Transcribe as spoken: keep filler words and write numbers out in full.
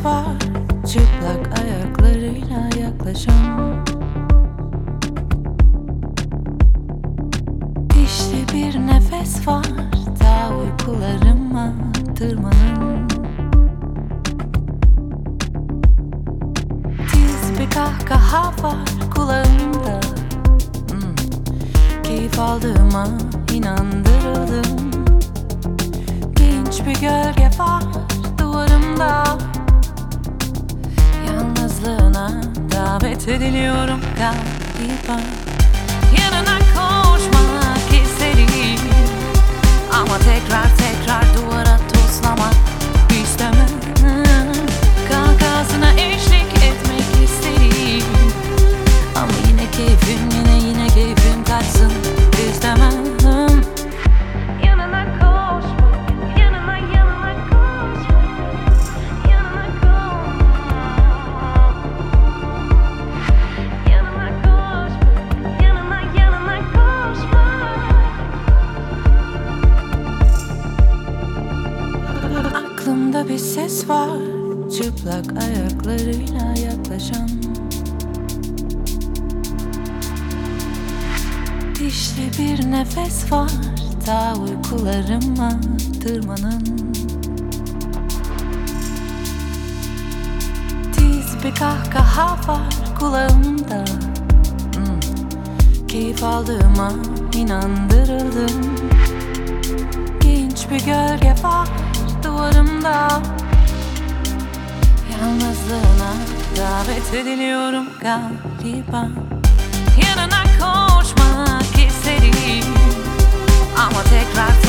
ses var, çıplak ayaklarıyla yaklaşan. İşte bir nefes var, ta uykularıma tırmanın. Tiz bir kahkaha var kulağımda. hmm. Keyif aldığıma inandırıldım. Genç bir gölge var duvarımda. Yalnızlığına davet ediliyorum galiba. Yanına koşmak isterim ama tekrar tekrar duvara toslamak istemem. Kahkahasına eşlik etmek isterim ama yine keyfim yine yine keyfim kaçsın istemem. Yanına koşmak, yanına yanına koşmak, yanına koşmak, yanına koşmak, yanına yanına koşmak. Aklımda bir ses var, çıplak ayaklarıyla yaklaşan. İşte bir nefes var, ta uykularıma tırmanın. Tiz bir kahkaha var kulağımda. hmm. Keyif aldığıma inandırıldım. Genç bir gölge var duvarımda. Yalnızlığına davet ediliyorum galiba. Yanına koşmak isterim ama tekrar